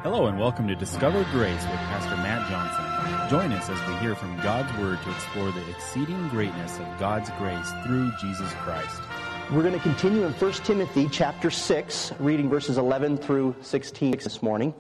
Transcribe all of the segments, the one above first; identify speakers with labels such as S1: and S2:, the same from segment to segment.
S1: Hello and welcome to Discover Grace with Pastor Matt Johnson. Join us as we hear from God's Word to explore the exceeding greatness of God's grace through Jesus Christ.
S2: We're going to continue in 1 Timothy chapter 6, reading verses 11 through 16 this morning.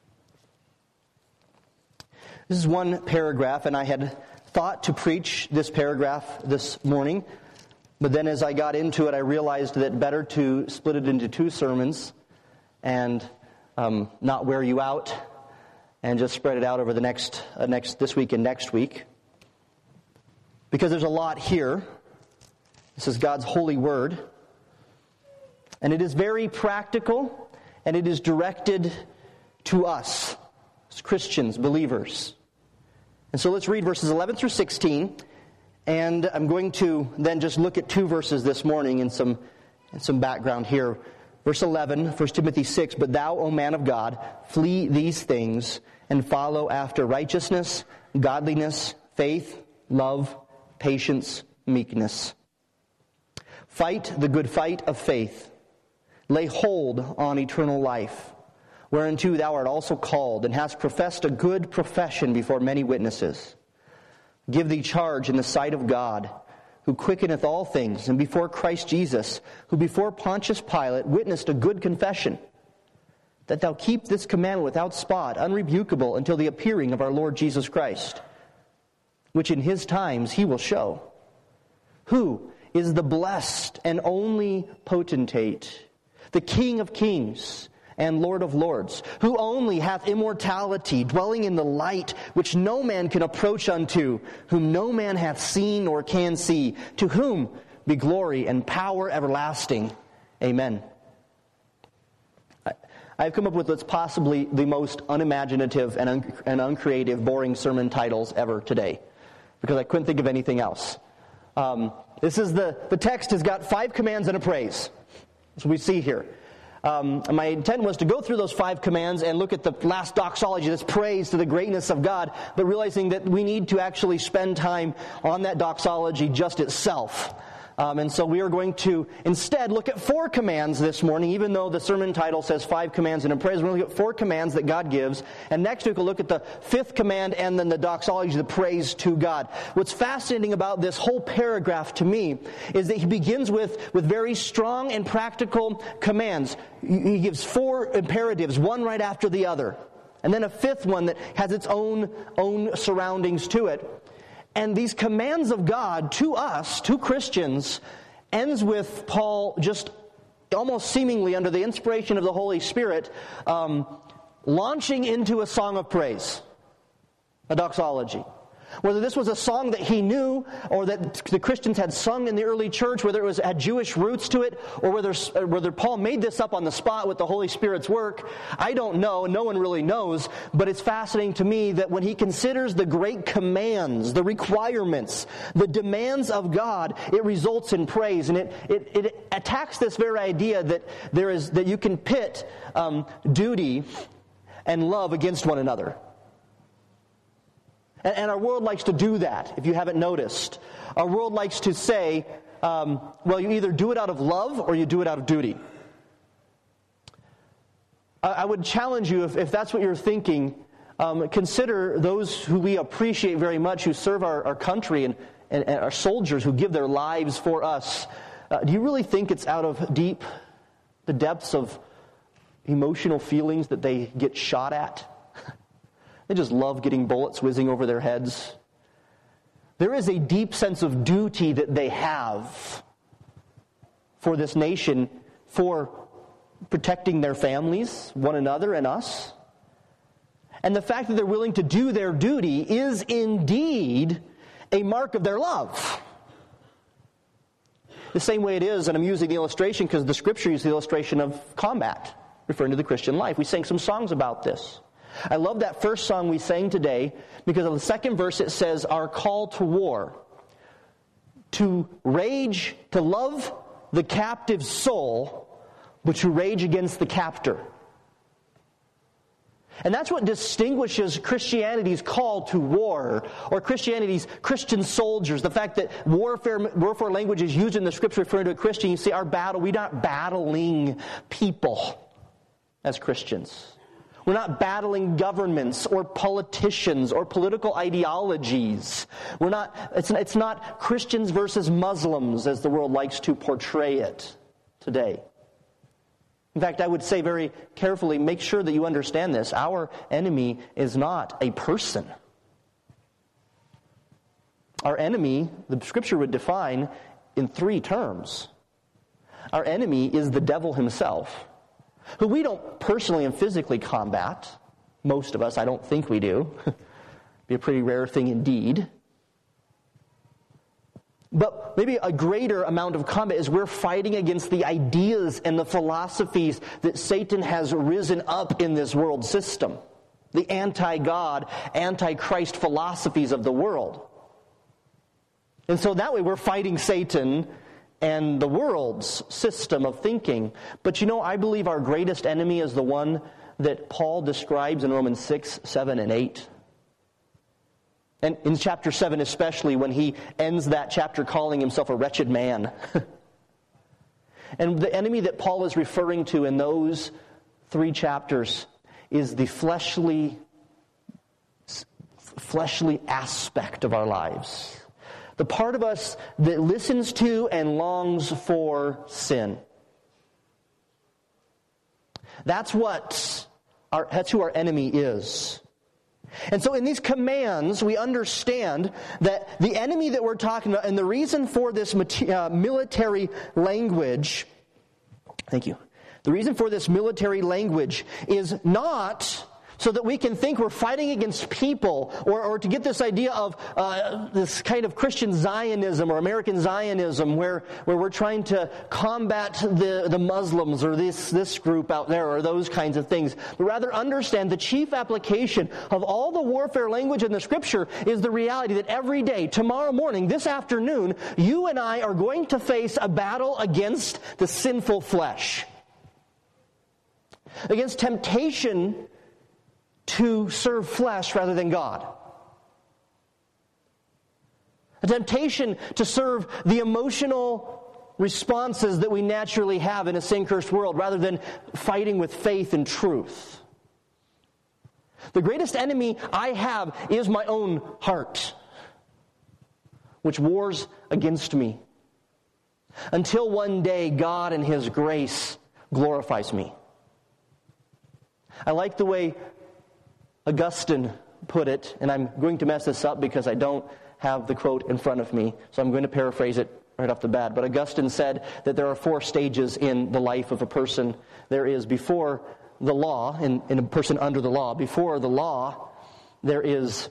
S2: This is one paragraph, and I had thought to preach this paragraph this morning, but then as I got into it, I realized that better to split it into two sermons and not wear you out, and just spread it out over the this week and next week. Because there's a lot here. This is God's holy word. And it is very practical, and it is directed to us as Christians, believers. And so let's read verses 11 through 16. And I'm going to then just look at two verses this morning and some background here. Verse 11, 1 Timothy 6, "But thou, O man of God, flee these things, and follow after righteousness, godliness, faith, love, patience, meekness. Fight the good fight of faith. Lay hold on eternal life, whereunto thou art also called, and hast professed a good profession before many witnesses. Give thee charge in the sight of God, who quickeneth all things, and before Christ Jesus, who before Pontius Pilate witnessed a good confession, that thou keep this commandment without spot, unrebukable, until the appearing of our Lord Jesus Christ, which in his times he will show, who is the blessed and only potentate, the King of kings and Lord of lords, who only hath immortality, dwelling in the light which no man can approach unto, whom no man hath seen or can see, to whom be glory and power everlasting. Amen." I've come up with what's possibly the most unimaginative and uncreative, boring sermon titles ever today, because I couldn't think of anything else. The text has got 5 commands and a praise. That's what we see here. My intent was to go through those 5 commands and look at the last doxology, this praise to the greatness of God, but realizing that we need to actually spend time on that doxology just itself. And so we are going to instead look at 4 commands this morning, even though the sermon title says 5 commands and a praise. We're going to look at 4 commands that God gives. And next week we'll look at the 5th command and then the doxology, the praise to God. What's fascinating about this whole paragraph to me is that he begins with very strong and practical commands. He gives 4 imperatives, one right after the other. And then a 5th one that has its own surroundings to it. And these commands of God to us, to Christians, ends with Paul just almost seemingly under the inspiration of the Holy Spirit, launching into a song of praise, a doxology. Whether this was a song that he knew or that the Christians had sung in the early church, whether it had Jewish roots to it, or whether Paul made this up on the spot with the Holy Spirit's work, I don't know, and no one really knows, but it's fascinating to me that when he considers the great commands, the requirements, the demands of God, it results in praise, and it attacks this very idea that you can pit duty and love against one another. And our world likes to do that, if you haven't noticed. Our world likes to say, well, you either do it out of love or you do it out of duty. I would challenge you, if that's what you're thinking, consider those who we appreciate very much, who serve our country and our soldiers who give their lives for us. Do you really think it's out of the depths of emotional feelings that they get shot at? They just love getting bullets whizzing over their heads. There is a deep sense of duty that they have for this nation, for protecting their families, one another, and us. And the fact that they're willing to do their duty is indeed a mark of their love. The same way it is, and I'm using the illustration because the Scripture uses the illustration of combat, referring to the Christian life. We sang some songs about this. I love that first song we sang today because of the second verse it says, our call to war. To rage, to love the captive soul, but to rage against the captor. And that's what distinguishes Christianity's call to war, or Christianity's Christian soldiers. The fact that warfare language is used in the Scripture referring to a Christian. You see, we're not battling people as Christians. We're not battling governments or politicians or political ideologies. It's not Christians versus Muslims as the world likes to portray it today. In fact, I would say very carefully, make sure that you understand this. Our enemy is not a person. Our enemy, the Scripture would define in 3 terms. Our enemy is the devil himself, who we don't personally and physically combat. Most of us, I don't think we do. Be a pretty rare thing indeed. But maybe a greater amount of combat is we're fighting against the ideas and the philosophies that Satan has risen up in this world system. The anti-God, anti-Christ philosophies of the world. And so that way we're fighting Satan and the world's system of thinking. But I believe our greatest enemy is the one that Paul describes in Romans 6, 7, and 8. And in chapter 7 especially, when he ends that chapter calling himself a wretched man. And the enemy that Paul is referring to in those 3 chapters is the fleshly aspect of our lives. The part of us that listens to and longs for sin. That's who our enemy is. And so in these commands, we understand that the enemy that we're talking about, and the reason for this military language, thank you, the reason for this military language is not so that we can think we're fighting against people, or to get this idea of this kind of Christian Zionism or American Zionism where we're trying to combat the Muslims or this group out there or those kinds of things. But rather understand the chief application of all the warfare language in the Scripture is the reality that every day, tomorrow morning, this afternoon, you and I are going to face a battle against the sinful flesh. Against temptation to serve flesh rather than God. A temptation to serve the emotional responses that we naturally have in a sin-cursed world rather than fighting with faith and truth. The greatest enemy I have is my own heart, which wars against me. Until one day God in His grace glorifies me. I like the way Augustine put it, and I'm going to mess this up because I don't have the quote in front of me, so I'm going to paraphrase it right off the bat. But Augustine said that there are 4 stages in the life of a person. There is before the law, in a person under the law. Before the law, there is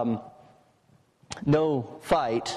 S2: no fight,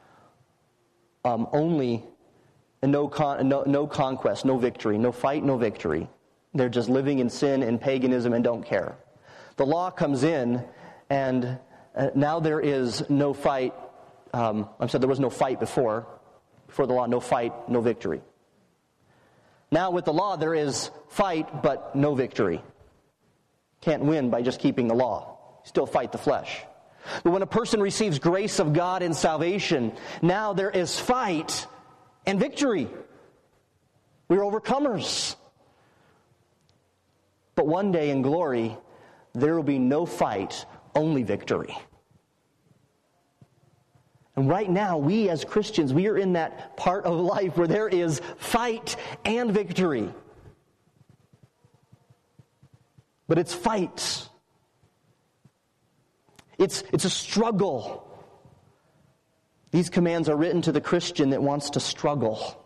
S2: only, and no conquest, no victory. No fight, no victory. They're just living in sin and paganism and don't care. The law comes in, and now there is no fight. There was no fight before the law, no fight, no victory. Now with the law, there is fight, but no victory. Can't win by just keeping the law. Still fight the flesh. But when a person receives grace of God in salvation, now there is fight and victory. We are overcomers. But one day in glory, there will be no fight, only victory. And right now, we as Christians, we are in that part of life where there is fight and victory. But it's fight. It's a struggle. These commands are written to the Christian that wants to struggle.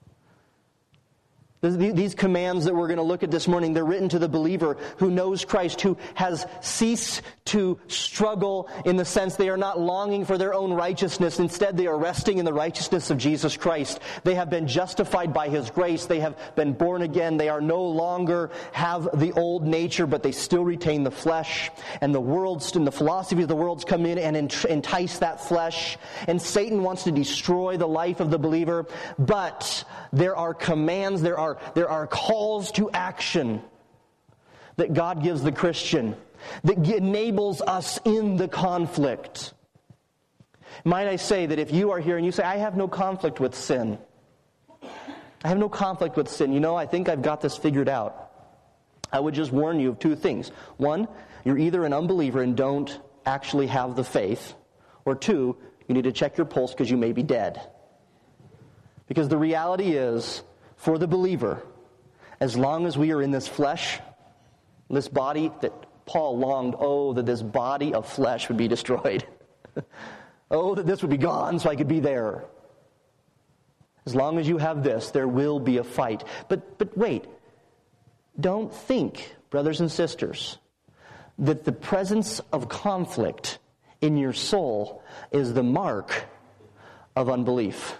S2: These commands that we're going to look at this morning, they're written to the believer who knows Christ, who has ceased to struggle in the sense they are not longing for their own righteousness. Instead, they are resting in the righteousness of Jesus Christ. They have been justified by His grace. They have been born again. They are no longer have the old nature, but they still retain the flesh. And the world's and the philosophy of the world's come in and entice that flesh. And Satan wants to destroy the life of the believer. But there are commands, there are calls to action that God gives the Christian that enables us in the conflict. Might I say that if you are here and you say, I have no conflict with sin. I have no conflict with sin. I think I've got this figured out. I would just warn you of two things. One, you're either an unbeliever and don't actually have the faith, or two, you need to check your pulse because you may be dead. Because the reality is, for the believer, as long as we are in this flesh, this body that Paul longed, that this body of flesh would be destroyed. That this would be gone so I could be there. As long as you have this, there will be a fight. But wait, don't think, brothers and sisters, that the presence of conflict in your soul is the mark of unbelief.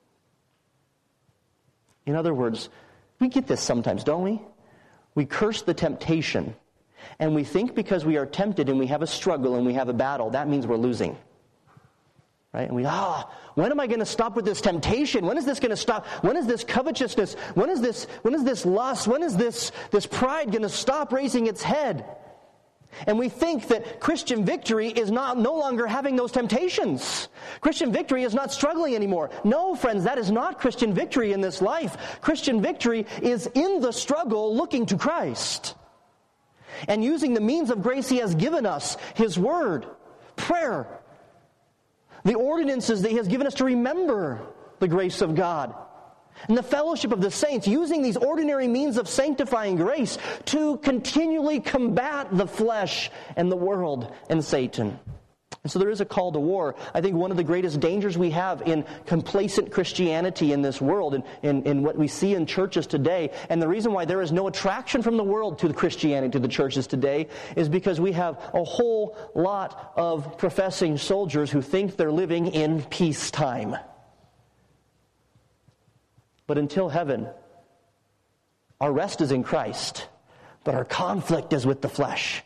S2: In other words, we get this sometimes, don't we? We curse the temptation, and we think because we are tempted and we have a struggle and we have a battle, that means we're losing. Right? And we, when am I going to stop with this temptation? When is this going to stop? When is this covetousness? When is this lust? When is this pride going to stop raising its head? And we think that Christian victory is no longer having those temptations. Christian victory is not struggling anymore. No, friends, that is not Christian victory in this life. Christian victory is in the struggle looking to Christ and using the means of grace He has given us, His Word, prayer, the ordinances that He has given us to remember the grace of God, and the fellowship of the saints, using these ordinary means of sanctifying grace to continually combat the flesh and the world and Satan. And so there is a call to war. I think one of the greatest dangers we have in complacent Christianity in this world, in what we see in churches today, and the reason why there is no attraction from the world to the Christianity, to the churches today, is because we have a whole lot of professing soldiers who think they're living in peacetime. But until heaven, our rest is in Christ, but our conflict is with the flesh.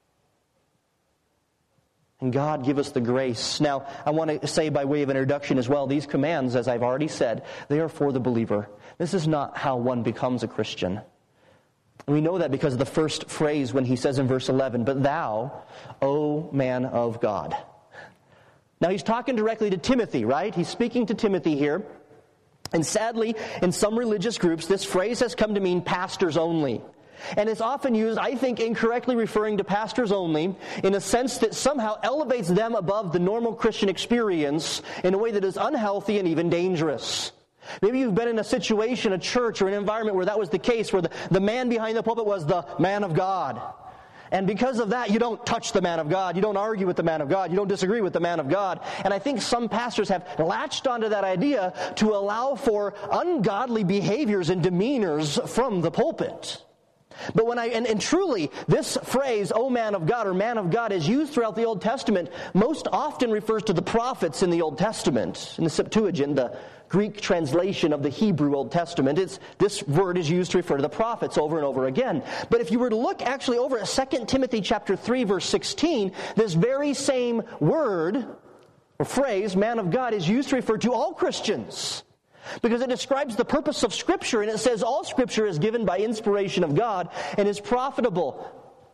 S2: And God give us the grace. Now, I want to say by way of introduction as well, these commands, as I've already said, they are for the believer. This is not how one becomes a Christian. And we know that because of the first phrase when he says in verse 11, "But thou, O man of God." Now, he's talking directly to Timothy, right? He's speaking to Timothy here. And sadly, in some religious groups, this phrase has come to mean pastors only. And it's often used, I think, incorrectly referring to pastors only in a sense that somehow elevates them above the normal Christian experience in a way that is unhealthy and even dangerous. Maybe you've been in a situation, a church, or an environment where that was the case, where the man behind the pulpit was the man of God. And because of that, you don't touch the man of God. You don't argue with the man of God. You don't disagree with the man of God. And I think some pastors have latched onto that idea to allow for ungodly behaviors and demeanors from the pulpit. But and truly, this phrase, "O man of God," or "man of God," is used throughout the Old Testament, most often refers to the prophets in the Old Testament. In the Septuagint, the Greek translation of the Hebrew Old Testament, this word is used to refer to the prophets over and over again. But if you were to look actually over at 2 Timothy chapter 3, verse 16, this very same word or phrase, "man of God," is used to refer to all Christians. Because it describes the purpose of Scripture, and it says all Scripture is given by inspiration of God and is profitable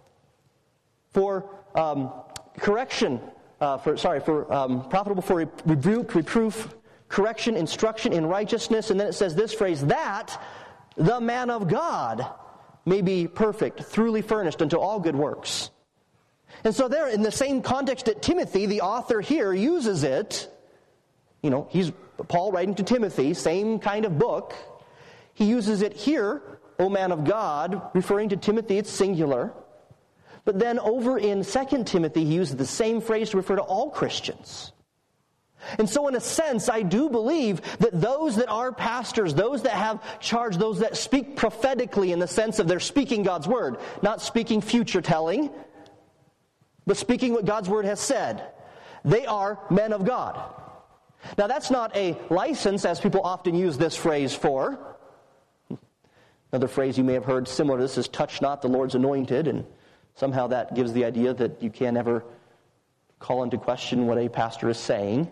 S2: for correction, profitable for rebuke, reproof, correction, instruction in righteousness. And then it says this phrase, "that the man of God may be perfect, thoroughly furnished unto all good works." And so there, in the same context that Timothy, the author here, uses it, he's Paul writing to Timothy, same kind of book. He uses it here, "O man of God," referring to Timothy, it's singular. But then over in 2 Timothy, he uses the same phrase to refer to all Christians. And so in a sense, I do believe that those that are pastors, those that have charge, those that speak prophetically in the sense of they're speaking God's word, not speaking future telling, but speaking what God's word has said, they are men of God. Now that's not a license, as people often use this phrase for. Another phrase you may have heard similar to this is "touch not the Lord's anointed," and somehow that gives the idea that you can't ever call into question what a pastor is saying.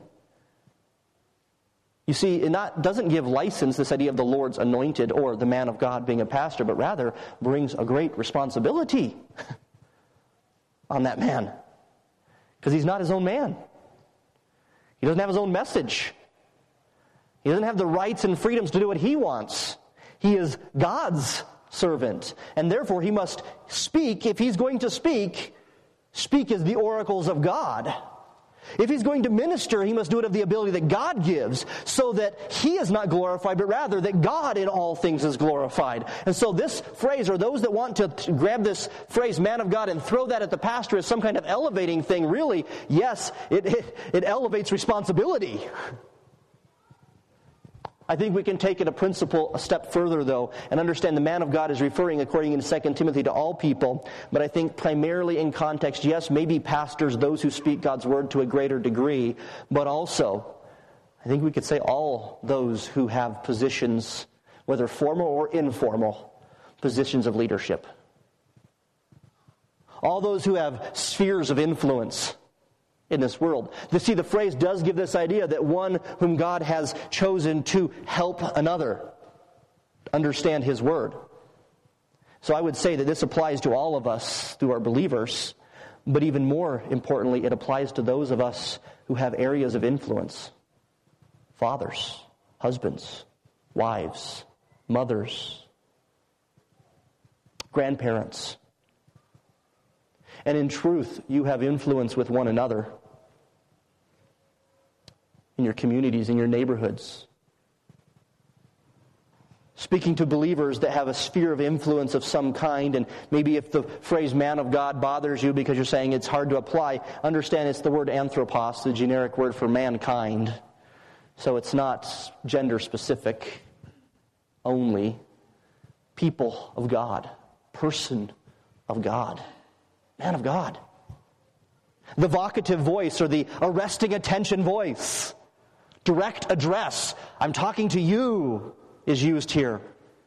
S2: You see, it doesn't give license, this idea of the Lord's anointed or the man of God being a pastor, but rather brings a great responsibility on that man. Because he's not his own man. He doesn't have his own message. He doesn't have the rights and freedoms to do what he wants. He is God's servant. And therefore he must speak. If he's going to speak as the oracles of God. If he's going to minister, he must do it of the ability that God gives, so that he is not glorified, but rather that God in all things is glorified. And so this phrase, or those that want to grab this phrase, man of God, and throw that at the pastor as some kind of elevating thing, really, yes, it elevates responsibility. I think we can take it a step further, though, and understand the man of God is referring, according to 2 Timothy, to all people. But I think primarily in context, yes, maybe pastors, those who speak God's word to a greater degree, but also, I think we could say all those who have positions, whether formal or informal, positions of leadership. All those who have spheres of influence in this world. You see, the phrase does give this idea that one whom God has chosen to help another understand his word. So I would say that this applies to all of us through our believers, but even more importantly, it applies to those of us who have areas of influence. Fathers, husbands, wives, mothers, grandparents. And in truth, you have influence with one another in your communities, in your neighborhoods. Speaking to believers that have a sphere of influence of some kind, and maybe if the phrase man of God bothers you because you're saying it's hard to apply, understand it's the word anthropos, the generic word for mankind. So it's not gender specific only. People of God, person of God. Man of God. The vocative voice, or the arresting attention voice. Direct address. I'm talking to you is used here.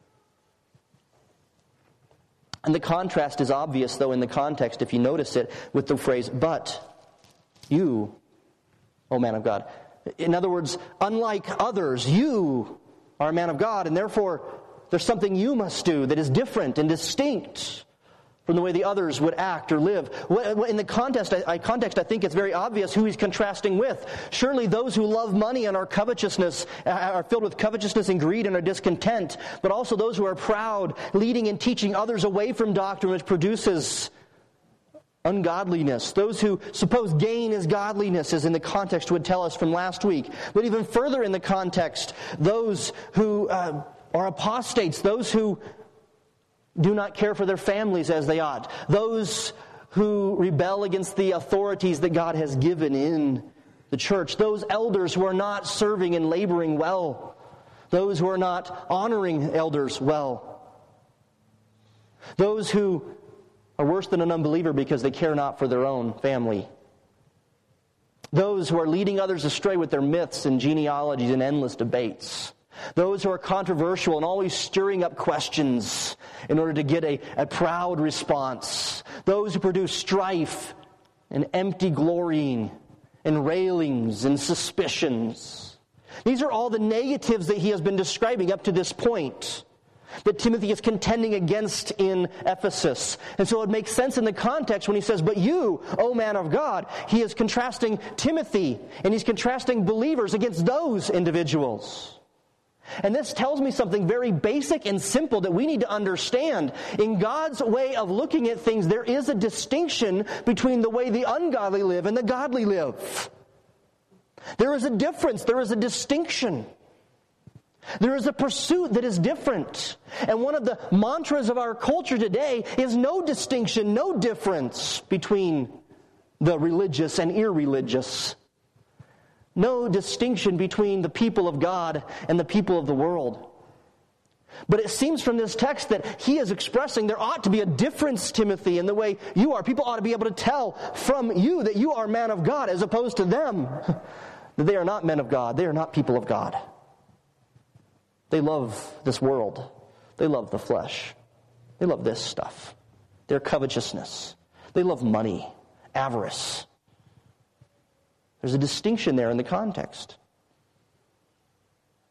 S2: And the contrast is obvious, though, in the context, if you notice it, with the phrase, but you, O man of God. In other words, unlike others, you are a man of God, and therefore there's something you must do that is different and distinct from the way the others would act or live. In the context, I think it's very obvious who he's contrasting with. Surely those who love money and are filled with covetousness and greed and are discontent, but also those who are proud, leading and teaching others away from doctrine which produces ungodliness. Those who suppose gain is godliness, as in the context would tell us from last week. But even further in the context, those who are apostates, those who do not care for their families as they ought. Those who rebel against the authorities that God has given in the church. Those elders who are not serving and laboring well. Those who are not honoring elders well. Those who are worse than an unbeliever because they care not for their own family. Those who are leading others astray with their myths and genealogies and endless debates. Those who are controversial and always stirring up questions in order to get a proud response. Those who produce strife and empty glorying and railings and suspicions. These are all the negatives that he has been describing up to this point, that Timothy is contending against in Ephesus. And so it makes sense in the context when he says, but you, O man of God, he is contrasting Timothy, and he's contrasting believers against those individuals. And this tells me something very basic and simple that we need to understand. In God's way of looking at things, there is a distinction between the way the ungodly live and the godly live. There is a difference. There is a distinction. There is a pursuit that is different. And one of the mantras of our culture today is no distinction, no difference between the religious and irreligious. No distinction between the people of God and the people of the world. But it seems from this text that he is expressing there ought to be a difference, Timothy, in the way you are. People ought to be able to tell from you that you are a man of God, as opposed to them that they are not men of God. They are not people of God. They love this world. They love the flesh. They love this stuff. Their covetousness. They love money, avarice. There's a distinction there in the context.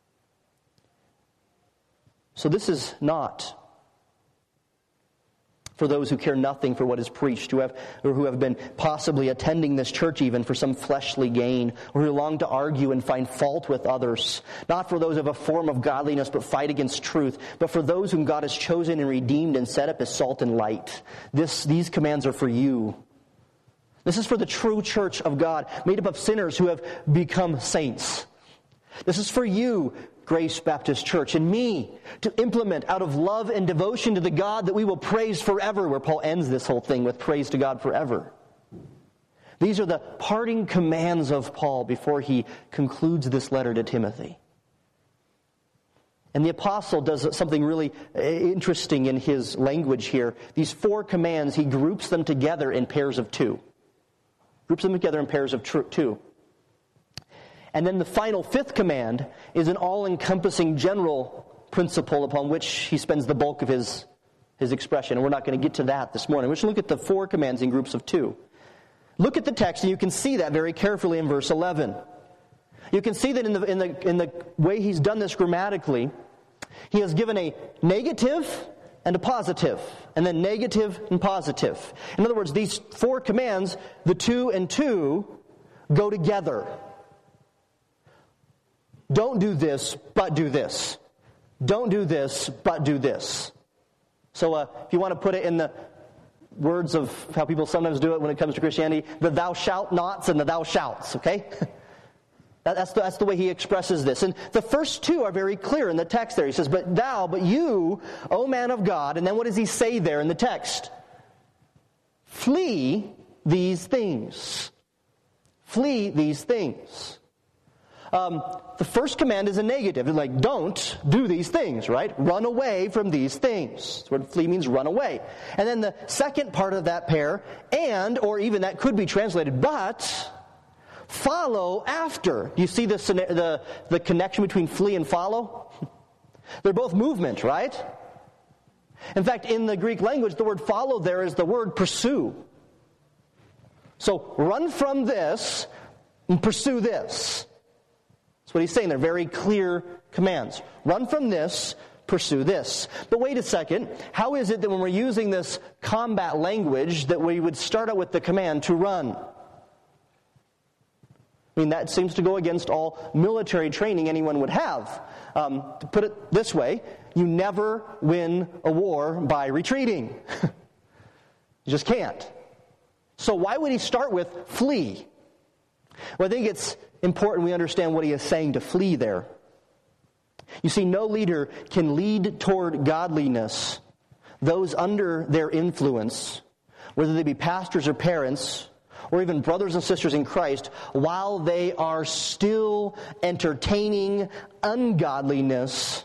S2: So this is not for those who care nothing for what is preached, or who have been possibly attending this church even for some fleshly gain, or who long to argue and find fault with others. Not for those of a form of godliness, but fight against truth, but for those whom God has chosen and redeemed and set up as salt and light. These commands are for you. This is for the true church of God, made up of sinners who have become saints. This is for you, Grace Baptist Church, and me, to implement out of love and devotion to the God that we will praise forever, where Paul ends this whole thing with praise to God forever. These are the parting commands of Paul before he concludes this letter to Timothy. And the apostle does something really interesting in his language here. These 4 commands, he groups them together in pairs of 2. Groups them together in pairs of 2. And then the final 5th command is an all-encompassing general principle upon which he spends the bulk of his expression. And we're not going to get to that this morning. We're just going to look at the 4 commands in groups of 2. Look at the text, and you can see that very carefully in verse 11. You can see that in the way he's done this grammatically, he has given a negative and a positive, and then negative and positive. In other words, these 4 commands, the 2 and 2, go together. Don't do this, but do this. Don't do this, but do this. So if you want to put it in the words of how people sometimes do it when it comes to Christianity, the thou shalt nots and the thou shalts, okay? That's the way he expresses this. And the first 2 are very clear in the text there. He says, but you, O man of God. And then what does he say there in the text? Flee these things. Flee these things. The first command is a negative. It's like, don't do these things, right? Run away from these things. That's what flee means, run away. And then the second part of that pair, or even that could be translated, but follow after. You see the connection between flee and follow? They're both movement, right? In fact, in the Greek language, the word follow there is the word pursue. So run from this and pursue this. That's what he's saying. They're very clear commands. Run from this, pursue this. But wait a second. How is it that when we're using this combat language that we would start out with the command to run? I mean, that seems to go against all military training anyone would have. To put it this way, you never win a war by retreating. You just can't. So why would he start with flee? Well, I think it's important we understand what he is saying to flee there. You see, no leader can lead toward godliness those under their influence, whether they be pastors or parents, or even brothers and sisters in Christ, while they are still entertaining ungodliness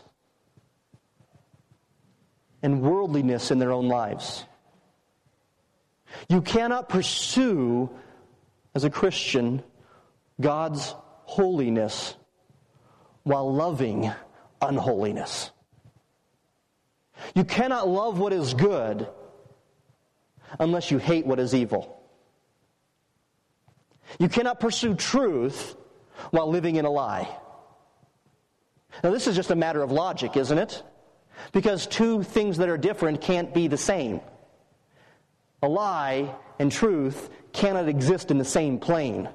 S2: and worldliness in their own lives. You cannot pursue, as a Christian, God's holiness while loving unholiness. You cannot love what is good unless you hate what is evil. You cannot pursue truth while living in a lie. Now, this is just a matter of logic, isn't it? Because 2 things that are different can't be the same. A lie and truth cannot exist in the same plane.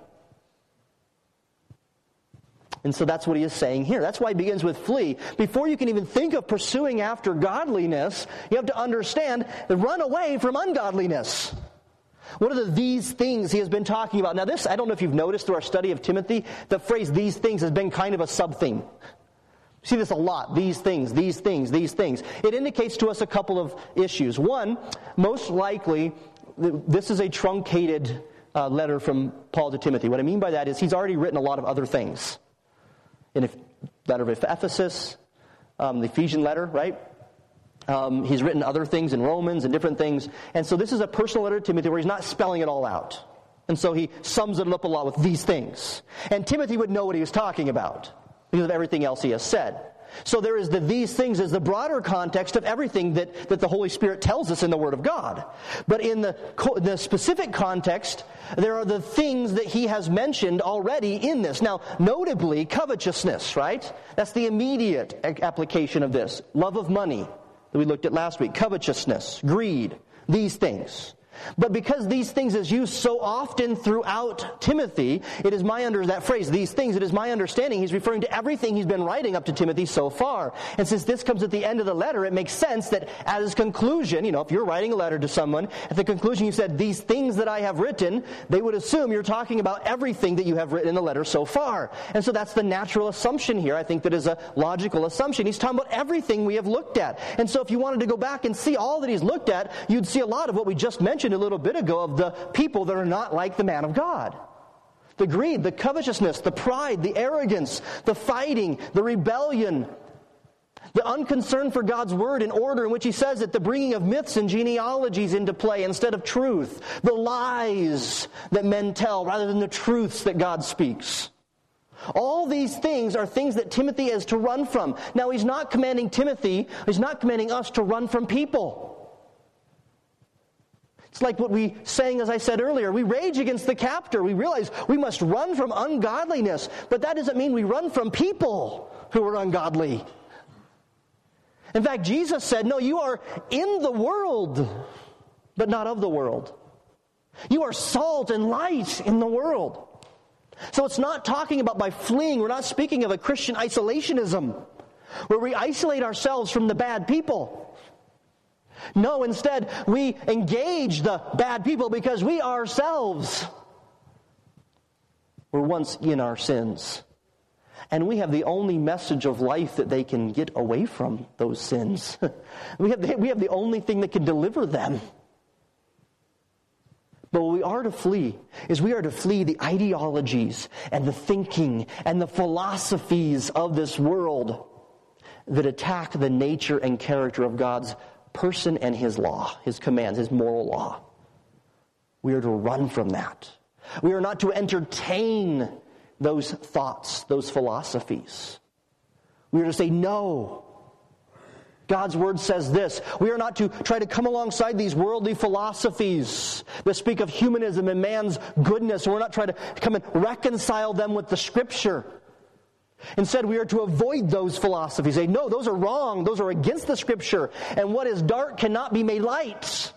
S2: And so that's what he is saying here. That's why he begins with flee. Before you can even think of pursuing after godliness, you have to understand that run away from ungodliness. What are these things he has been talking about? Now this, I don't know if you've noticed through our study of Timothy, the phrase these things has been kind of a sub-theme. You see this a lot. These things, these things, these things. It indicates to us a couple of issues. One, most likely, this is a truncated letter from Paul to Timothy. What I mean by that is he's already written a lot of other things. In the letter of Ephesus, the Ephesian letter, right? He's written other things in Romans and different things. And so this is a personal letter to Timothy where he's not spelling it all out. And so he sums it up a lot with these things. And Timothy would know what he was talking about because of everything else he has said. So there is these things as the broader context of everything that the Holy Spirit tells us in the Word of God. But in the specific context, there are the things that he has mentioned already in this. Now, notably, covetousness, right? That's the immediate application of this. Love of money that we looked at last week. Covetousness, greed, these things. But because these things is used so often throughout Timothy, it is that phrase, these things, it is my understanding, he's referring to everything he's been writing up to Timothy so far. And since this comes at the end of the letter, it makes sense that at his conclusion, if you're writing a letter to someone, at the conclusion you said, these things that I have written, they would assume you're talking about everything that you have written in the letter so far. And so that's the natural assumption here. I think that is a logical assumption. He's talking about everything we have looked at. And so if you wanted to go back and see all that he's looked at, you'd see a lot of what we just mentioned a little bit ago of the people that are not like the man of God. The greed, the covetousness, the pride, the arrogance, the fighting, the rebellion, the unconcern for God's word and order, in which he says that the bringing of myths and genealogies into play instead of truth, the lies that men tell rather than the truths that God speaks. All these things are things that Timothy is to run from. Now, he's not commanding us to run from people. It's like what we sang, as I said earlier. We rage against the captor. We realize we must run from ungodliness. But that doesn't mean we run from people who are ungodly. In fact, Jesus said, no, you are in the world, but not of the world. You are salt and light in the world. So it's not talking about by fleeing. We're not speaking of a Christian isolationism, where we isolate ourselves from the bad people. No, instead, we engage the bad people because we ourselves were once in our sins. And we have the only message of life that they can get away from those sins. We have the only thing that can deliver them. But what we are to flee is we are to flee the ideologies and the thinking and the philosophies of this world that attack the nature and character of God's person and his law, his commands, his moral law. We are to run from that. We are not to entertain those thoughts, those philosophies. We are to say no. God's word says this. We are not to try to come alongside these worldly philosophies that speak of humanism and man's goodness. We're not trying to come and reconcile them with the Scripture. Instead, we are to avoid those philosophies. Say, no, those are wrong. Those are against the Scripture. And what is dark cannot be made light.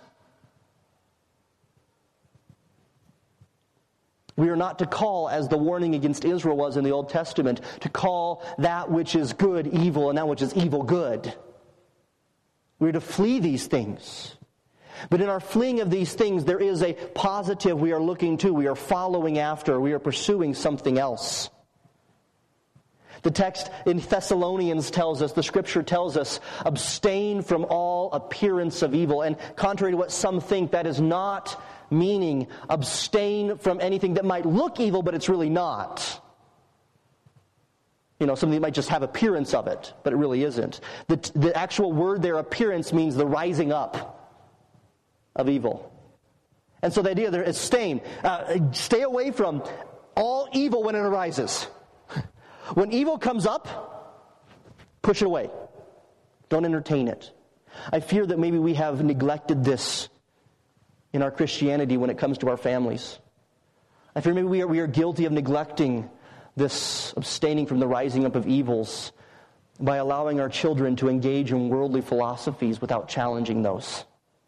S2: We are not to call, as the warning against Israel was in the Old Testament, to call that which is good evil and that which is evil good. We are to flee these things. But in our fleeing of these things, there is a positive we are looking to. We are following after. We are pursuing something else. The text in Thessalonians tells us, the Scripture tells us, abstain from all appearance of evil. And contrary to what some think, that is not meaning abstain from anything that might look evil, but it's really not. Something that might just have appearance of it, but it really isn't. The actual word there, appearance, means the rising up of evil. And so the idea there is stay away from all evil when it arises. When evil comes up, push it away. Don't entertain it. I fear that maybe we have neglected this in our Christianity when it comes to our families. I fear maybe we are guilty of neglecting this abstaining from the rising up of evils by allowing our children to engage in worldly philosophies without challenging those.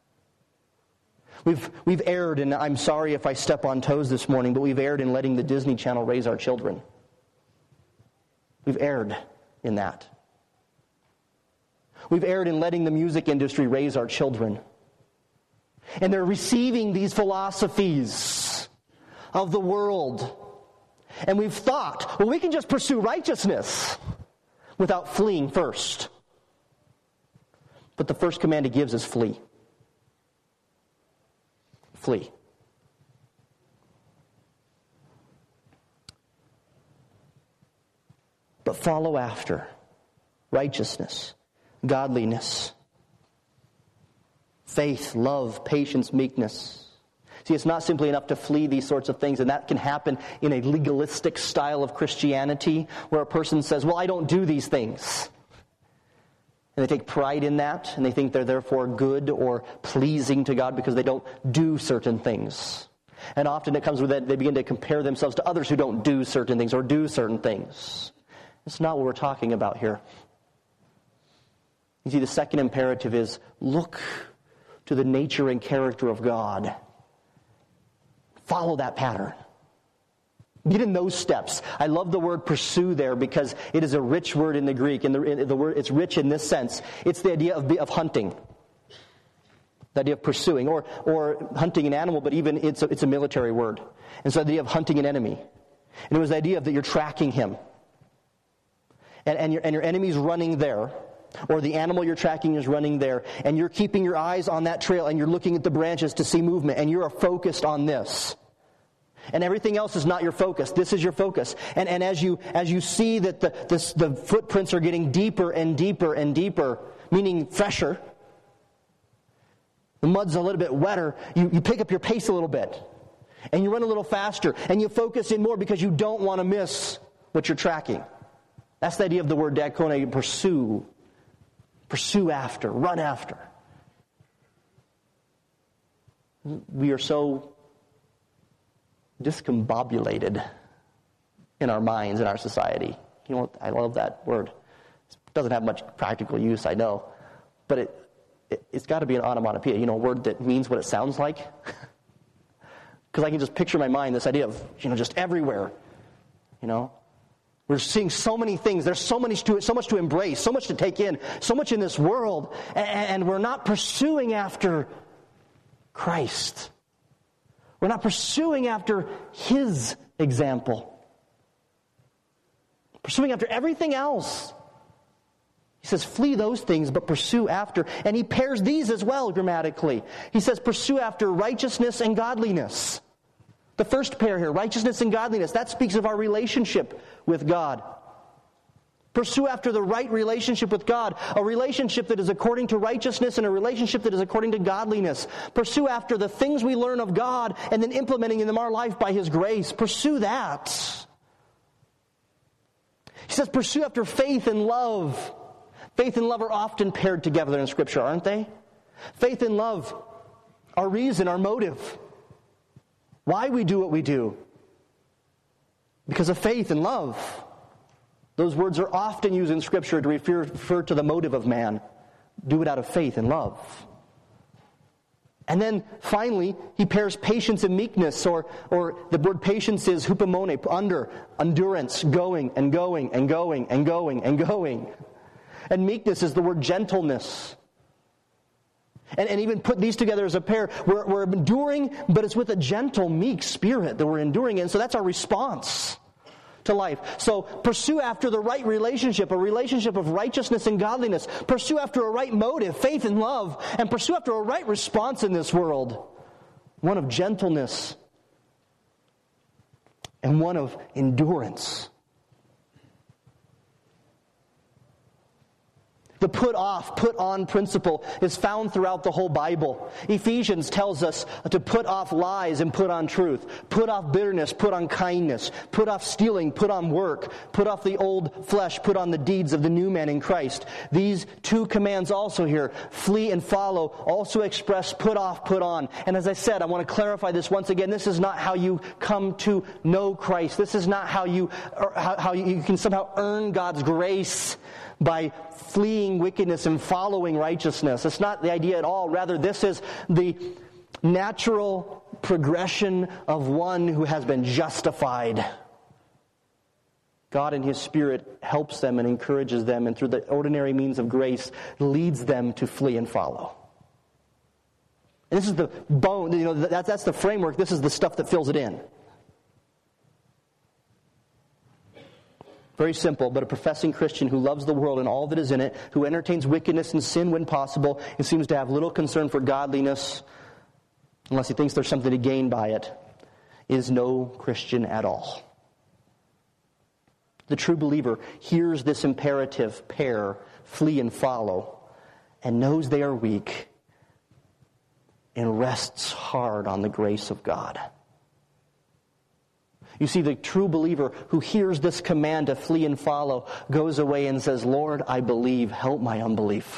S2: We've erred, and I'm sorry if I step on toes this morning, but we've erred in letting the Disney Channel raise our children. We've erred in that. We've erred in letting the music industry raise our children. And they're receiving these philosophies of the world. And we've thought, well, we can just pursue righteousness without fleeing first. But the first command he gives is flee. Flee. But follow after righteousness, godliness, faith, love, patience, meekness. See, it's not simply enough to flee these sorts of things, and that can happen in a legalistic style of Christianity where a person says, well, I don't do these things. And they take pride in that, and they think they're therefore good or pleasing to God because they don't do certain things. And often it comes with that they begin to compare themselves to others who don't do certain things or do certain things. It's not what we're talking about here. You see, the second imperative is look to the nature and character of God. Follow that pattern. Get in those steps. I love the word pursue there because it is a rich word in the Greek. And the word, it's rich in this sense. It's the idea of hunting. The idea of pursuing. Or hunting an animal, but even it's a military word. And so the idea of hunting an enemy. And it was the idea that you're tracking him. And your enemy's running there. Or the animal you're tracking is running there. And you're keeping your eyes on that trail and you're looking at the branches to see movement. And you're focused on this. And everything else is not your focus. This is your focus. And as you see that the footprints are getting deeper and deeper and deeper, meaning fresher, the mud's a little bit wetter, you pick up your pace a little bit. And you run a little faster. And you focus in more because you don't want to miss what you're tracking. That's the idea of the word diakone, pursue. Pursue after, run after. We are so discombobulated in our minds, in our society. You know, I love that word. It doesn't have much practical use, I know. But it's got to be an onomatopoeia, a word that means what it sounds like. Because I can just picture in my mind this idea of, just everywhere. We're seeing so many things. There's so much to embrace, so much to take in, so much in this world. And we're not pursuing after Christ. We're not pursuing after His example. Pursuing after everything else. He says, flee those things, but pursue after. And he pairs these as well grammatically. He says, pursue after righteousness and godliness. The first pair here, righteousness and godliness, that speaks of our relationship with God. Pursue after the right relationship with God, a relationship that is according to righteousness and a relationship that is according to godliness. Pursue after the things we learn of God and then implementing them in our life by His grace. Pursue that. He says pursue after faith and love. Faith and love are often paired together in Scripture, aren't they? Faith and love, our reason, our motive. Why we do what we do. Because of faith and love. Those words are often used in Scripture to refer to the motive of man. Do it out of faith and love. And then, finally, he pairs patience and meekness, or the word patience is hupomone, endurance, going and going and going and going and going. And meekness is the word gentleness. And even put these together as a pair. We're enduring, but it's with a gentle, meek spirit that we're enduring in. So that's our response to life. So pursue after the right relationship, a relationship of righteousness and godliness. Pursue after a right motive, faith and love. And pursue after a right response in this world. One of gentleness and one of endurance. The put off, put on principle is found throughout the whole Bible. Ephesians tells us to put off lies and put on truth. Put off bitterness, put on kindness. Put off stealing, put on work. Put off the old flesh, put on the deeds of the new man in Christ. These two commands also here, flee and follow, also express put off, put on. And as I said, I want to clarify this once again. This is not how you come to know Christ. This is not how you can somehow earn God's grace by fleeing wickedness and following righteousness. It's not the idea at all. Rather, this is the natural progression of one who has been justified. God in His Spirit helps them and encourages them, and through the ordinary means of grace leads them to flee and follow. And this is the bone, that's the framework. This is the stuff that fills it in. Very simple, but a professing Christian who loves the world and all that is in it, who entertains wickedness and sin when possible, and seems to have little concern for godliness, unless he thinks there's something to gain by it, is no Christian at all. The true believer hears this imperative pair, flee and follow, and knows they are weak, and rests hard on the grace of God. You see, the true believer who hears this command to flee and follow goes away and says, Lord, I believe. Help my unbelief.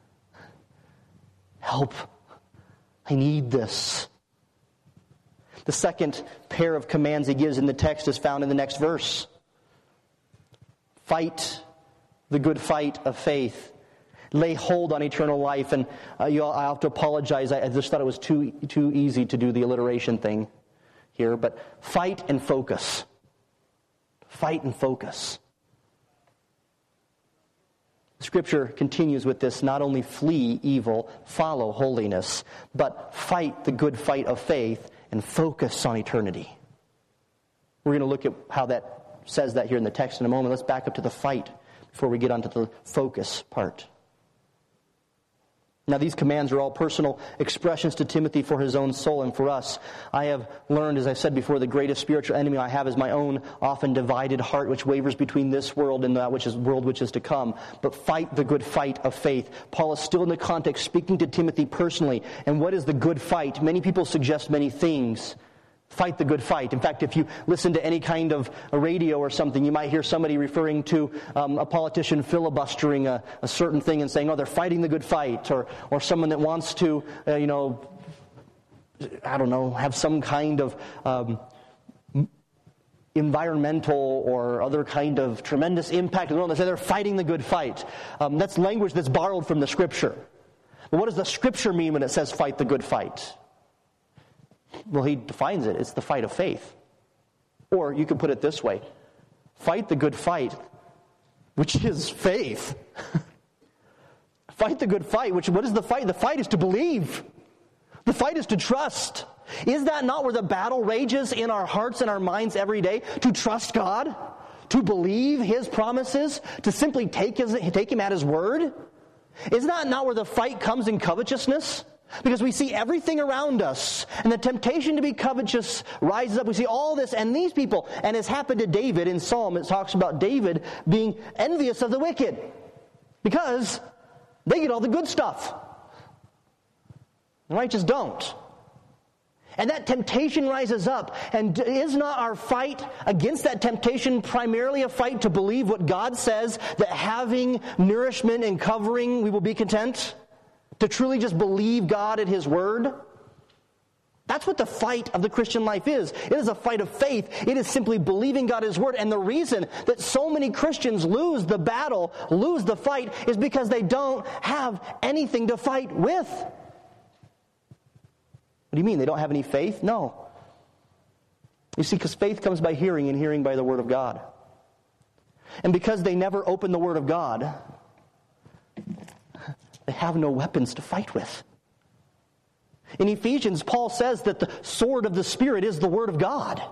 S2: Help. I need this. The second pair of commands he gives in the text is found in the next verse. Fight the good fight of faith. lay hold on eternal life. And I have to apologize. I just thought it was too easy to do the alliteration thing here. But fight and focus. Fight and focus. Scripture continues with this: not only flee evil, follow holiness, but fight the good fight of faith and focus on eternity. We're going to look at how that says that here in the text in a moment. Let's back up to the fight before we get onto the focus part. Now, these commands are all personal expressions to Timothy for his own soul and for us. I have learned, as I said before, the greatest spiritual enemy I have is my own often divided heart, which wavers between this world and that world which is to come. But fight the good fight of faith. Paul is still in the context speaking to Timothy personally. And what is the good fight? Many people suggest many things. Fight the good fight. In fact, if you listen to any kind of a radio or something, you might hear somebody referring to a politician filibustering a certain thing and saying, oh, they're fighting the good fight. Or someone that wants to, have some kind of environmental or other kind of tremendous impact in the world. They say they're fighting the good fight. That's language that's borrowed from the Scripture. But what does the Scripture mean when it says fight the good fight? Well, he defines it. It's the fight of faith. Or you could put it this way: fight the good fight, which is faith. Fight the good fight, what is the fight? The fight is to believe. The fight is to trust. Is that not where the battle rages in our hearts and our minds every day? To trust God? To believe His promises? To simply take Him at His word? Is that not where the fight comes in covetousness? Because we see everything around us, and the temptation to be covetous rises up. We see all this, and these people, and it's happened to David in Psalm. It talks about David being envious of the wicked because they get all the good stuff. The righteous don't. And that temptation rises up. And is not our fight against that temptation primarily a fight to believe what God says, that having nourishment and covering we will be content? To truly just believe God at His word? That's what the fight of the Christian life is. It is a fight of faith. It is simply believing God at His word. And the reason that so many Christians lose the battle, lose the fight, is because they don't have anything to fight with. What do you mean? They don't have any faith? No. You see, because faith comes by hearing, and hearing by the word of God. And because they never open the word of God, they have no weapons to fight with. In Ephesians, Paul says that the sword of the Spirit is the Word of God.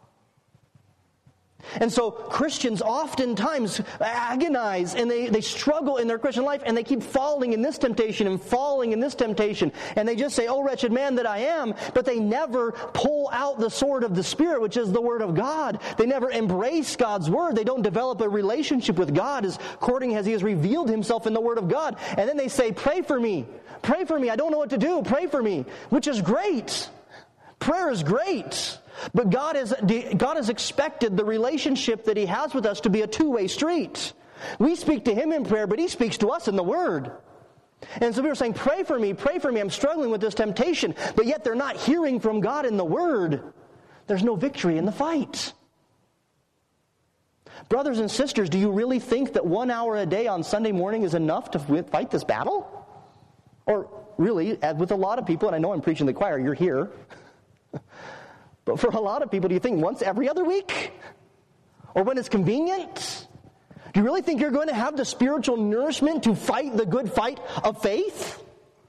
S2: And so Christians oftentimes agonize and they struggle in their Christian life, and they keep falling in this temptation and falling in this temptation. And they just say, oh, wretched man that I am, but they never pull out the sword of the Spirit, which is the Word of God. They never embrace God's Word. They don't develop a relationship with God according as He has revealed Himself in the Word of God. And then they say, pray for me. Pray for me. I don't know what to do. Pray for me. Which is great. Prayer is great. But God has expected the relationship that He has with us to be a two-way street. We speak to Him in prayer, but He speaks to us in the Word. And so we were saying, pray for me, I'm struggling with this temptation. But yet they're not hearing from God in the Word. There's no victory in the fight. Brothers and sisters, do you really think that 1 hour a day on Sunday morning is enough to fight this battle? Or really, as with a lot of people, and I know I'm preaching to the choir, you're here. But for a lot of people, do you think once every other week? Or when it's convenient? Do you really think you're going to have the spiritual nourishment to fight the good fight of faith?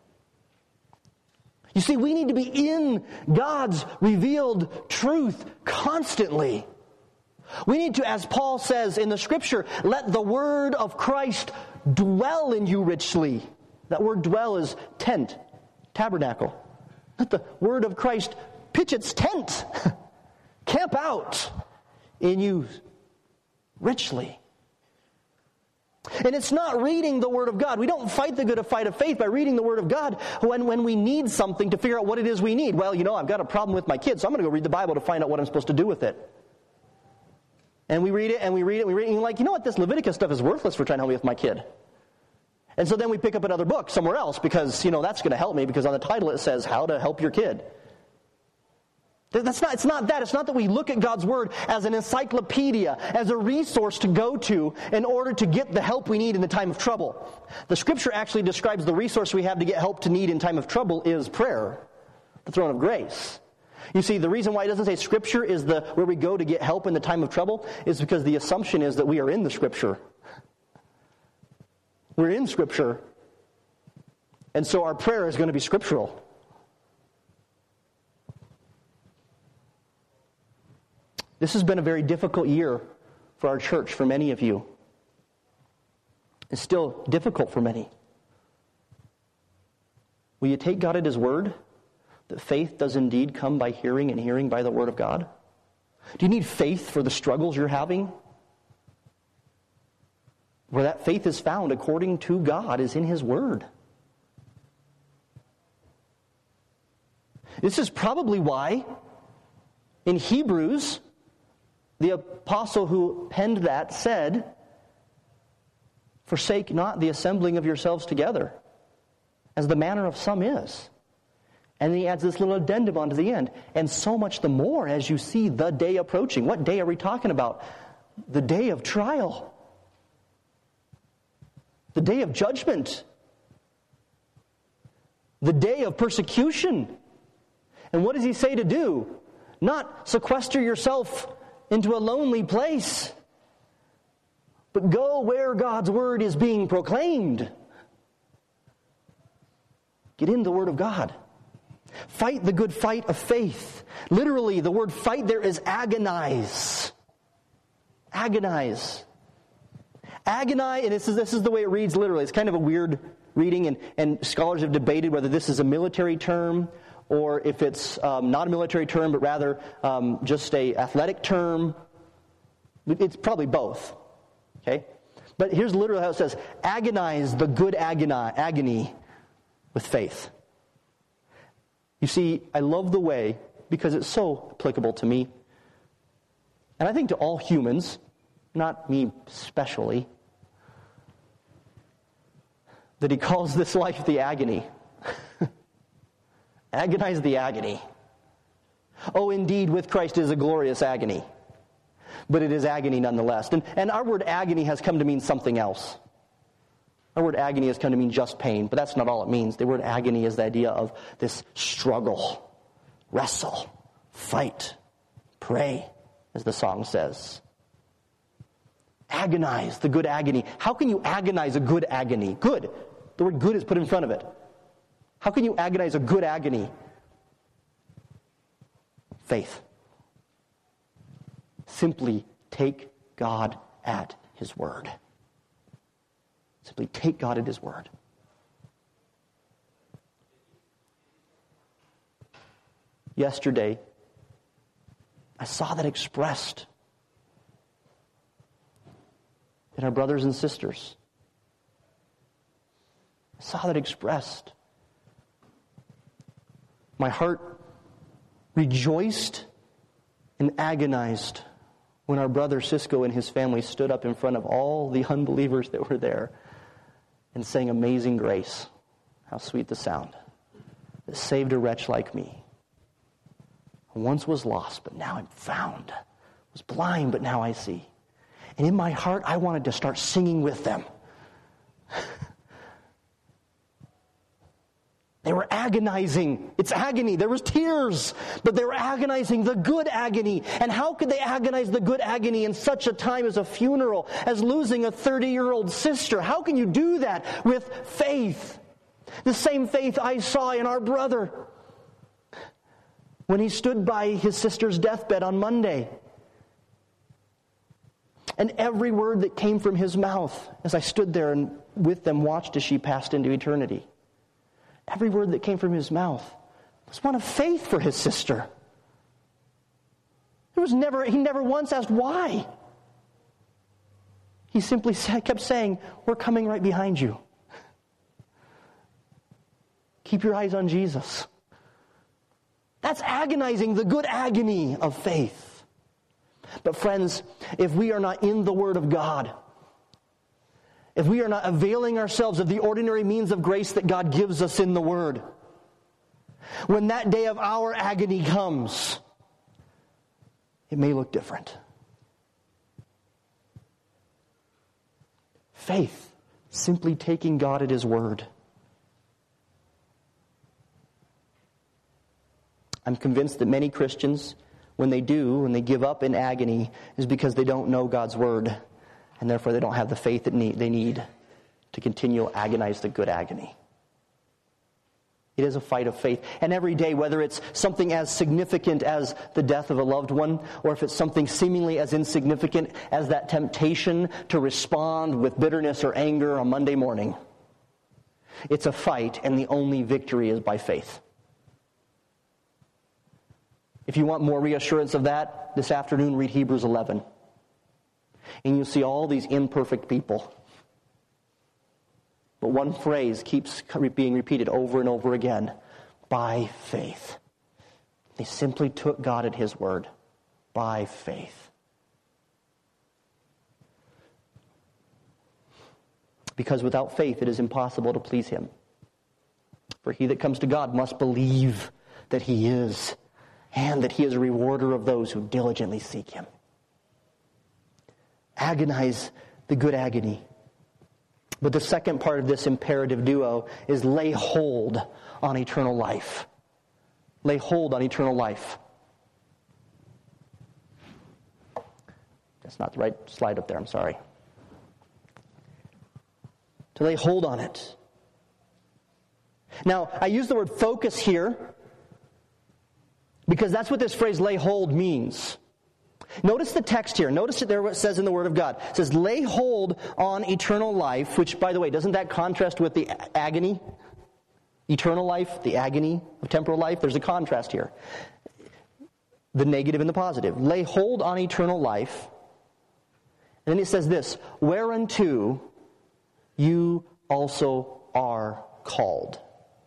S2: You see, we need to be in God's revealed truth constantly. We need to, as Paul says in the Scripture, let the word of Christ dwell in you richly. That word dwell is tent, tabernacle. Let the word of Christ pitch its tent, camp out in you richly. And it's not reading the Word of God. We don't fight the good fight of faith by reading the Word of God when we need something to figure out what it is we need. Well, I've got a problem with my kids, so I'm going to go read the Bible to find out what I'm supposed to do with it. And we read it, and we read it, and we read it, and you're like, what, this Leviticus stuff is worthless for trying to help me with my kid. And so then we pick up another book somewhere else because, that's going to help me because on the title it says, How to Help Your Kid. It's not that. It's not that we look at God's Word as an encyclopedia, as a resource to go to in order to get the help we need in the time of trouble. The Scripture actually describes the resource we have to get help to need in time of trouble is prayer, the throne of grace. You see, the reason why it doesn't say Scripture is where we go to get help in the time of trouble is because the assumption is that we are in the Scripture. We're in Scripture. And so our prayer is going to be scriptural. This has been a very difficult year for our church, for many of you. It's still difficult for many. Will you take God at His word? That faith does indeed come by hearing, and hearing by the word of God? Do you need faith for the struggles you're having? Where that faith is found according to God is in His word. This is probably why in Hebrews, the apostle who penned that said, "Forsake not the assembling of yourselves together, as the manner of some is." And then he adds this little addendum onto the end. "And so much the more as you see the day approaching." What day are we talking about? The day of trial. The day of judgment. The day of persecution. And what does he say to do? Not sequester yourself into a lonely place, but go where God's word is being proclaimed. Get in the word of God. Fight the good fight of faith. Literally, the word fight there is agonize. Agonize. Agonize, and this is the way it reads literally. It's kind of a weird reading, and scholars have debated whether this is a military term or if it's not a military term, but rather just a athletic term. It's probably both. Okay? But here's literally how it says, agonize the good agony with faith. You see, I love the way, because it's so applicable to me, and I think to all humans, not me especially, that he calls this life the agony. Agonize the agony. Oh, indeed, with Christ is a glorious agony. But it is agony nonetheless. And our word agony has come to mean something else. Our word agony has come to mean just pain, but that's not all it means. The word agony is the idea of this struggle, wrestle, fight, pray, as the song says. Agonize the good agony. How can you agonize a good agony? Good. The word good is put in front of it. How can you agonize a good agony? Faith. Simply take God at His word. Simply take God at His word. Yesterday, I saw that expressed in our brothers and sisters. I saw that expressed. My heart rejoiced and agonized when our brother Cisco and his family stood up in front of all the unbelievers that were there and sang Amazing Grace. How sweet the sound that saved a wretch like me. I once was lost, but now I'm found. I was blind, but now I see. And in my heart, I wanted to start singing with them. They were agonizing. It's agony. There was tears, but they were agonizing the good agony. And how could they agonize the good agony in such a time as a funeral, as losing a 30-year-old sister? How can you do that with faith? The same faith I saw in our brother when he stood by his sister's deathbed on Monday. And every word that came from his mouth as I stood there and with them watched as she passed into eternity. Every word that came from his mouth was one of faith for his sister. He never once asked why. He simply kept saying, "We're coming right behind you. Keep your eyes on Jesus." That's agonizing, the good agony of faith. But friends, if we are not in the Word of God, if we are not availing ourselves of the ordinary means of grace that God gives us in the Word, when that day of our agony comes, it may look different. Faith, simply taking God at His word. I'm convinced that many Christians, when they give up in agony, is because they don't know God's word, and therefore they don't have the faith that they need to continue to agonize the good agony. It is a fight of faith. And every day, whether it's something as significant as the death of a loved one, or if it's something seemingly as insignificant as that temptation to respond with bitterness or anger on Monday morning, it's a fight, and the only victory is by faith. If you want more reassurance of that, this afternoon read Hebrews 11. And you'll see all these imperfect people. But one phrase keeps being repeated over and over again. By faith. They simply took God at His word. By faith. Because without faith it is impossible to please Him. For he that comes to God must believe that He is, and that He is a rewarder of those who diligently seek Him. Agonize the good agony. But the second part of this imperative duo is lay hold on eternal life. Lay hold on eternal life. That's not the right slide up there, I'm sorry. To lay hold on it. Now, I use the word focus here because that's what this phrase lay hold means. Notice the text here. Notice it there what it says in the Word of God. It says, lay hold on eternal life, which, by the way, doesn't that contrast with the agony? Eternal life, the agony of temporal life. There's a contrast here. The negative and the positive. Lay hold on eternal life. And then it says this, whereunto you also are called.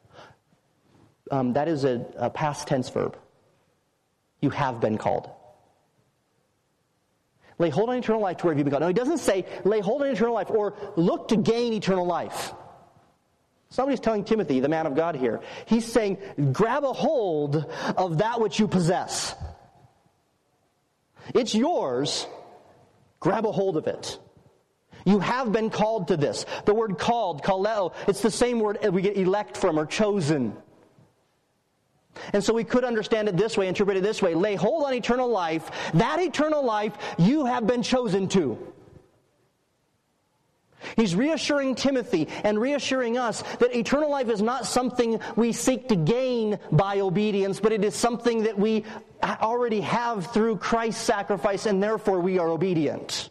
S2: That is a past tense verb. You have been called. Lay hold on eternal life to where you've been called. No, he doesn't say lay hold on eternal life or look to gain eternal life. Somebody's telling Timothy, the man of God here. He's saying grab a hold of that which you possess. It's yours. Grab a hold of it. You have been called to this. The word called, kaleo, it's the same word we get elect from or chosen. And so we could understand it this way, interpret it this way. Lay hold on eternal life. That eternal life you have been chosen to. He's reassuring Timothy and reassuring us that eternal life is not something we seek to gain by obedience, but it is something that we already have through Christ's sacrifice, and therefore we are obedient.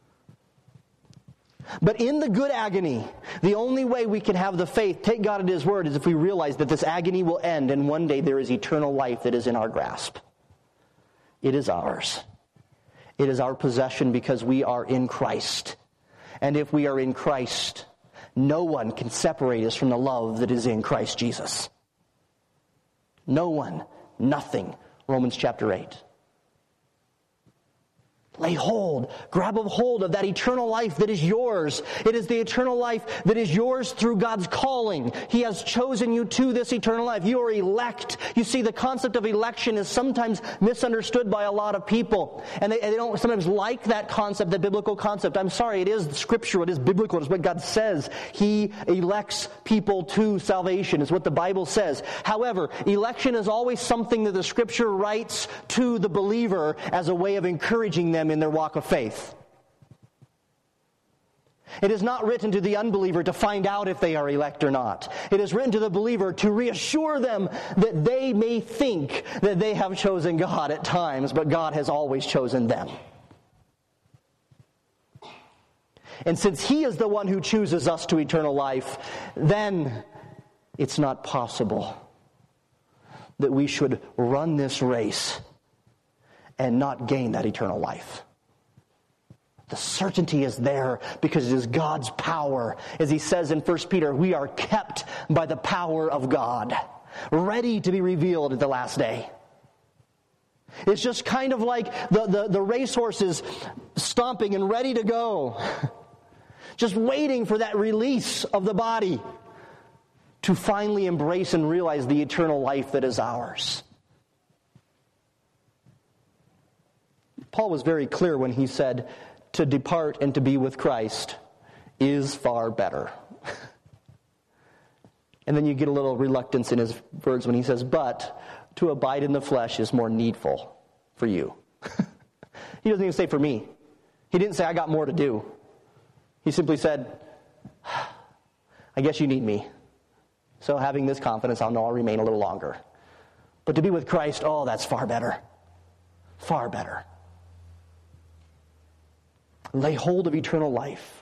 S2: But in the good agony, the only way we can have the faith, take God at His word, is if we realize that this agony will end and one day there is eternal life that is in our grasp. It is ours. It is our possession because we are in Christ. And if we are in Christ, no one can separate us from the love that is in Christ Jesus. No one, nothing. Romans chapter 8. Lay hold, grab a hold of that eternal life that is yours. It is the eternal life that is yours through God's calling. He has chosen you to this eternal life. You are elect. You see, the concept of election is sometimes misunderstood by a lot of people. And they don't sometimes like that concept, the biblical concept. I'm sorry, it is scriptural, it is biblical, it's what God says. He elects people to salvation, is what the Bible says. However, election is always something that the scripture writes to the believer as a way of encouraging them in their walk of faith. It is not written to the unbeliever to find out if they are elect or not. It is written to the believer to reassure them that they may think that they have chosen God at times, but God has always chosen them. And since He is the one who chooses us to eternal life, then it's not possible that we should run this race and not gain that eternal life. The certainty is there because it is God's power. As he says in 1 Peter, we are kept by the power of God, ready to be revealed at the last day. It's just kind of like the racehorses stomping and ready to go, just waiting for that release of the body to finally embrace and realize the eternal life that is ours. Paul was very clear when he said, to depart and to be with Christ is far better. And then you get a little reluctance in his words when he says, but to abide in the flesh is more needful for you. He doesn't even say for me. He didn't say I got more to do. He simply said, I guess you need me. So having this confidence, I'll know I'll remain a little longer. But to be with Christ, oh, that's far better. Far better. Lay hold of eternal life.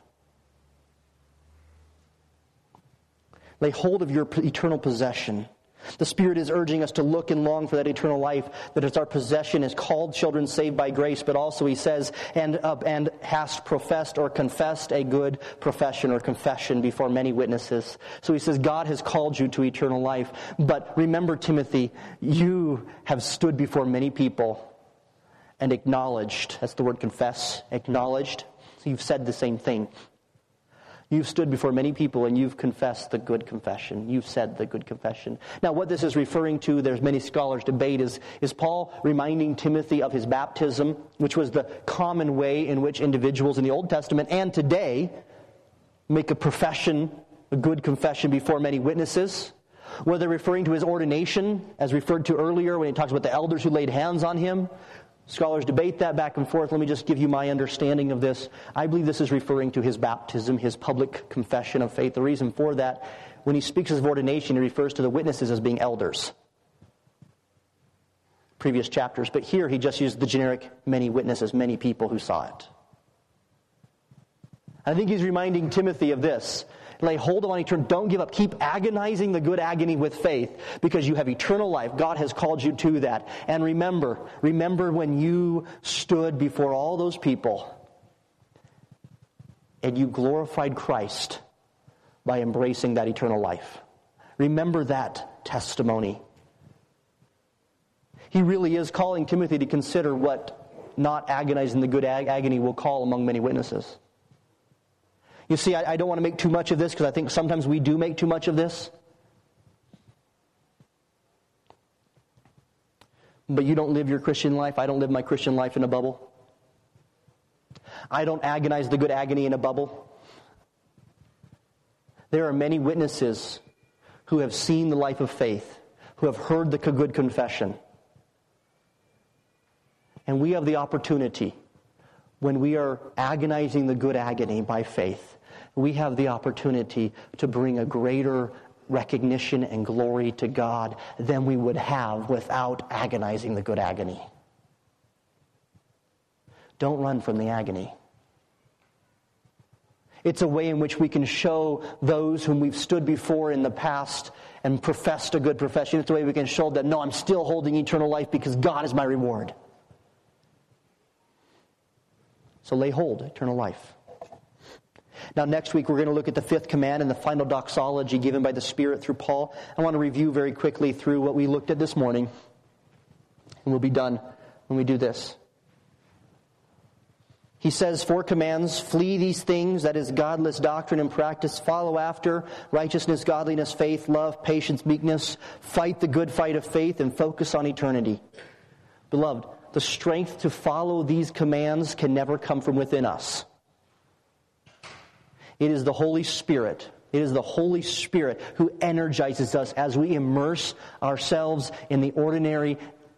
S2: Lay hold of your eternal possession. The Spirit is urging us to look and long for that eternal life that is our possession as called children saved by grace, but also he says, and hast professed or confessed a good profession or confession before many witnesses. So he says, God has called you to eternal life. But remember, Timothy, you have stood before many people and acknowledged, that's the word confess, acknowledged. So you've said the same thing. You've stood before many people and you've confessed the good confession. You've said the good confession. Now what this is referring to, there's many scholars debate, is Paul reminding Timothy of his baptism, which was the common way in which individuals in the Old Testament and today make a profession, a good confession before many witnesses. Whether referring to his ordination, as referred to earlier when he talks about the elders who laid hands on him. Scholars debate that back and forth. Let me just give you my understanding of this. I believe this is referring to his baptism, his public confession of faith. The reason for that, when he speaks of ordination, he refers to the witnesses as being elders. Previous chapters. But here he just used the generic many witnesses, many people who saw it. I think he's reminding Timothy of this. Lay hold on eternal. Don't give up. Keep agonizing the good agony with faith because you have eternal life. God has called you to that. And remember when you stood before all those people and you glorified Christ by embracing that eternal life. Remember that testimony. He really is calling Timothy to consider what not agonizing the good agony will call among many witnesses. You see, I don't want to make too much of this because I think sometimes we do make too much of this. But you don't live your Christian life. I don't live my Christian life in a bubble. I don't agonize the good agony in a bubble. There are many witnesses who have seen the life of faith, who have heard the good confession. And we have the opportunity, when we are agonizing the good agony by faith, we have the opportunity to bring a greater recognition and glory to God than we would have without agonizing the good agony. Don't run from the agony. It's a way in which we can show those whom we've stood before in the past and professed a good profession. It's a way we can show them, no, I'm still holding eternal life because God is my reward. So lay hold, eternal life. Now next week we're going to look at the fifth command and the final doxology given by the Spirit through Paul. I want to review very quickly through what we looked at this morning. And we'll be done when we do this. He says 4 commands: flee these things, that is godless doctrine and practice, follow after righteousness, godliness, faith, love, patience, meekness, fight the good fight of faith, and focus on eternity. Beloved, the strength to follow these commands can never come from within us. It is the Holy Spirit. It is the Holy Spirit who energizes us as we immerse ourselves in the ordinary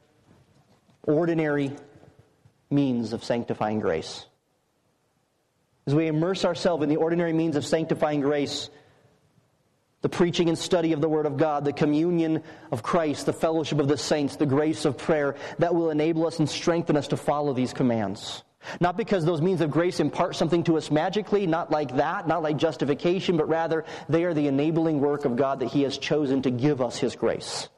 S2: means of sanctifying grace. As we immerse ourselves in the ordinary means of sanctifying grace, the preaching and study of the Word of God, the communion of Christ, the fellowship of the saints, the grace of prayer, that will enable us and strengthen us to follow these commands. Not because those means of grace impart something to us magically, not like that, not like justification, but rather they are the enabling work of God that He has chosen to give us His grace.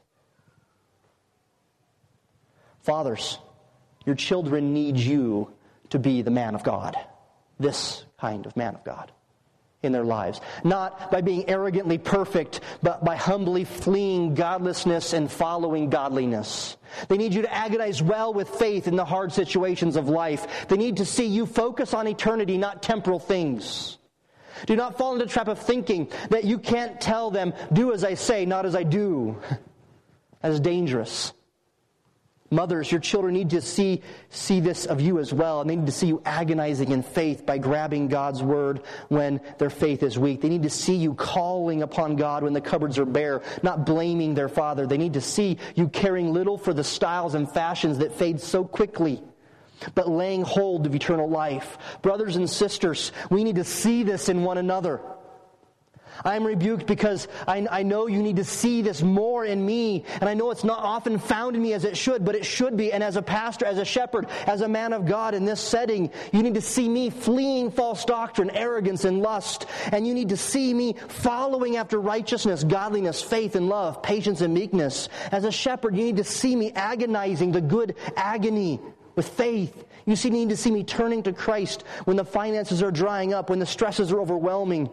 S2: Fathers, your children need you to be the man of God, this kind of man of God in their lives. Not by being arrogantly perfect, but by humbly fleeing godlessness and following godliness. They need you to agonize well with faith in the hard situations of life. They need to see you focus on eternity, not temporal things. Do not fall into the trap of thinking that you can't tell them, do as I say, not as I do. That is dangerous. Mothers, your children need to see this of you as well, and they need to see you agonizing in faith by grabbing God's word when their faith is weak. They need to see you calling upon God when the cupboards are bare, not blaming their father. They need to see you caring little for the styles and fashions that fade so quickly, but laying hold of eternal life. Brothers and sisters, we need to see this in one another. I am rebuked because I know you need to see this more in me, and I know it's not often found in me as it should, but it should be. And as a pastor, as a shepherd, as a man of God in this setting, you need to see me fleeing false doctrine, arrogance, and lust. And you need to see me following after righteousness, godliness, faith, and love, patience, and meekness. As a shepherd, you need to see me agonizing the good agony with faith. You need to see me turning to Christ when the finances are drying up, when the stresses are overwhelming.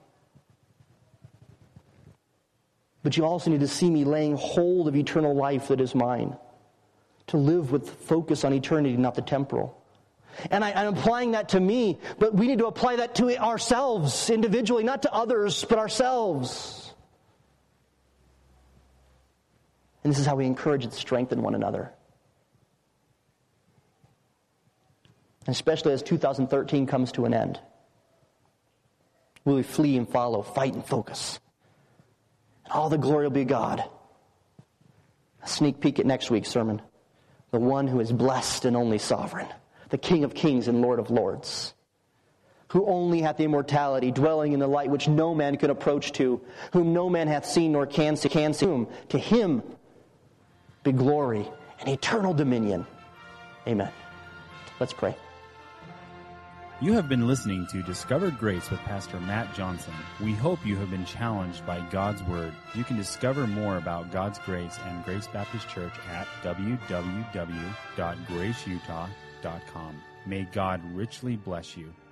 S2: But you also need to see me laying hold of eternal life that is mine. To live with focus on eternity, not the temporal. And I'm applying that to me, but we need to apply that to ourselves individually, not to others, but ourselves. And this is how we encourage and strengthen one another. And especially as 2013 comes to an end. Will we flee and follow, fight and focus? All the glory will be God. A sneak peek at next week's sermon. The one who is blessed and only sovereign. The King of kings and Lord of lords. Who only hath the immortality, dwelling in the light which no man can approach to. Whom no man hath seen nor can see. Whom to him be glory and eternal dominion. Amen. Let's pray.
S1: You have been listening to Discover Grace with Pastor Matt Johnson. We hope you have been challenged by God's Word. You can discover more about God's Grace and Grace Baptist Church at www.graceutah.com. May God richly bless you.